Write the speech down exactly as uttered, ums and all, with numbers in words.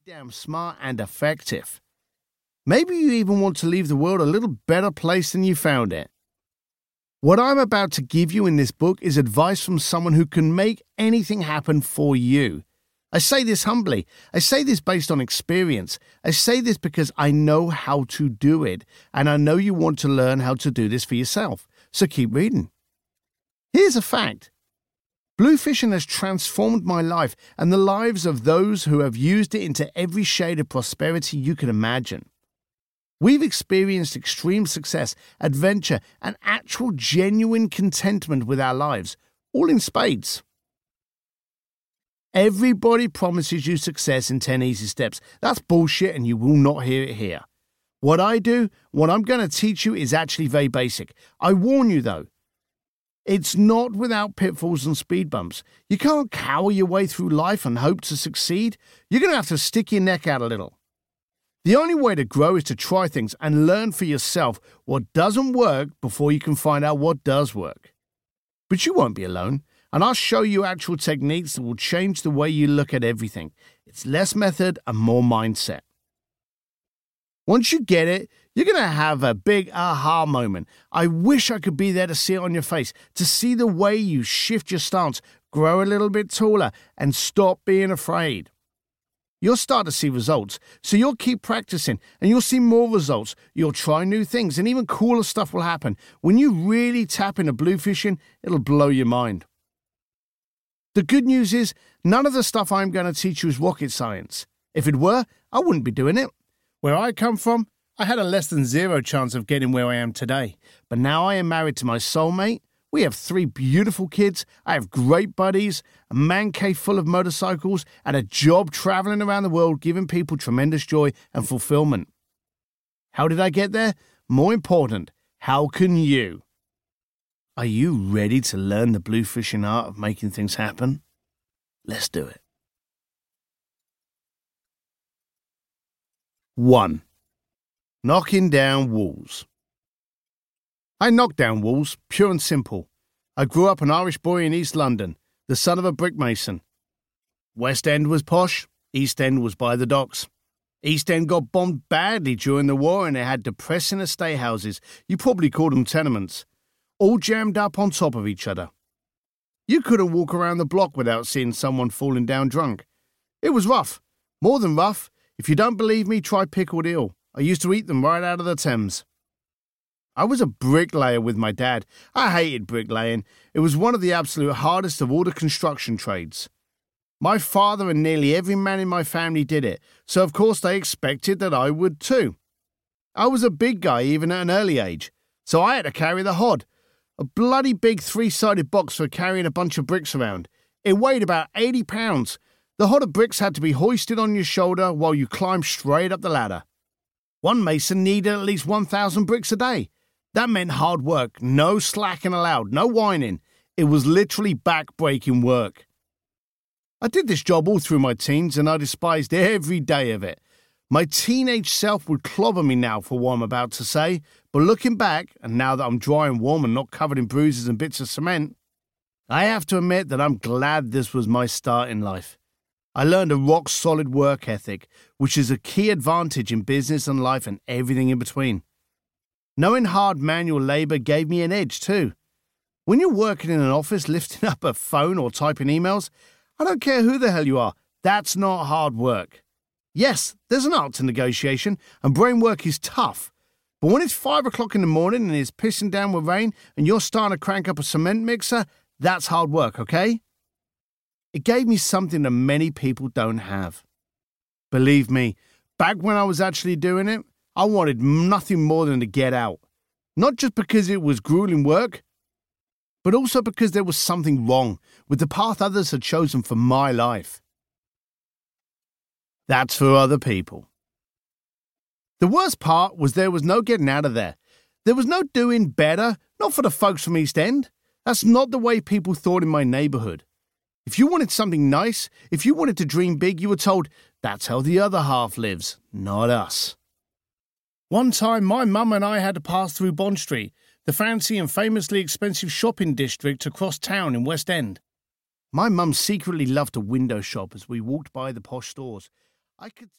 damn smart and effective. Maybe you even want to leave the world a little better place than you found it. What I'm about to give you in this book is advice from someone who can make anything happen for you. I say this humbly. I say this based on experience. I say this because I know how to do it, and I know you want to learn how to do this for yourself. So keep reading. Here's a fact. Blue fishing has transformed my life and the lives of those who have used it into every shade of prosperity you can imagine. We've experienced extreme success, adventure, and actual genuine contentment with our lives, all in spades. Everybody promises you success in ten easy steps. That's bullshit, and you will not hear it here. What I do, what I'm going to teach you is actually very basic. I warn you, though. It's not without pitfalls and speed bumps. You can't cower your way through life and hope to succeed. You're going to have to stick your neck out a little. The only way to grow is to try things and learn for yourself what doesn't work before you can find out what does work. But you won't be alone, and I'll show you actual techniques that will change the way you look at everything. It's less method and more mindset. Once you get it, you're going to have a big aha moment. I wish I could be there to see it on your face, to see the way you shift your stance, grow a little bit taller, and stop being afraid. You'll start to see results, so you'll keep practicing, and you'll see more results. You'll try new things, and even cooler stuff will happen. When you really tap into blue fishing, it'll blow your mind. The good news is, none of the stuff I'm going to teach you is rocket science. If it were, I wouldn't be doing it. Where I come from, I had a less than zero chance of getting where I am today. But now I am married to my soulmate. We have three beautiful kids. I have great buddies, a man cave full of motorcycles, and a job traveling around the world giving people tremendous joy and fulfillment. How did I get there? More important, how can you? Are you ready to learn the blue fishing art of making things happen? Let's do it. One. Knocking down walls. I knock down walls, pure and simple. I grew up an Irish boy in East London, the son of a brick mason. West End was posh, East End was by the docks. East End got bombed badly during the war and it had depressing estate houses, you probably called them tenements, all jammed up on top of each other. You couldn't walk around the block without seeing someone falling down drunk. It was rough, more than rough. If you don't believe me, try pickled eel. I used to eat them right out of the Thames. I was a bricklayer with my dad. I hated bricklaying. It was one of the absolute hardest of all the construction trades. My father and nearly every man in my family did it, so of course they expected that I would too. I was a big guy even at an early age, so I had to carry the hod, a bloody big three-sided box for carrying a bunch of bricks around. It weighed about eighty pounds. The hod of bricks had to be hoisted on your shoulder while you climbed straight up the ladder. One mason needed at least one thousand bricks a day. That meant hard work, no slacking allowed, no whining. It was literally back-breaking work. I did this job all through my teens and I despised every day of it. My teenage self would clobber me now for what I'm about to say, but looking back, and now that I'm dry and warm and not covered in bruises and bits of cement, I have to admit that I'm glad this was my start in life. I learned a rock-solid work ethic, which is a key advantage in business and life and everything in between. Knowing hard manual labour gave me an edge too. When you're working in an office lifting up a phone or typing emails, I don't care who the hell you are, that's not hard work. Yes, there's an art to negotiation, and brain work is tough. But when it's five o'clock in the morning and it's pissing down with rain and you're starting to crank up a cement mixer, that's hard work, okay? It gave me something that many people don't have. Believe me, back when I was actually doing it, I wanted nothing more than to get out. Not just because it was grueling work, but also because there was something wrong with the path others had chosen for my life. That's for other people. The worst part was there was no getting out of there. There was no doing better, not for the folks from East End. That's not the way people thought in my neighbourhood. If you wanted something nice, if you wanted to dream big, you were told, that's how the other half lives, not us. One time, my mum and I had to pass through Bond Street, the fancy and famously expensive shopping district across town in West End. My mum secretly loved to window shop as we walked by the posh stores. I could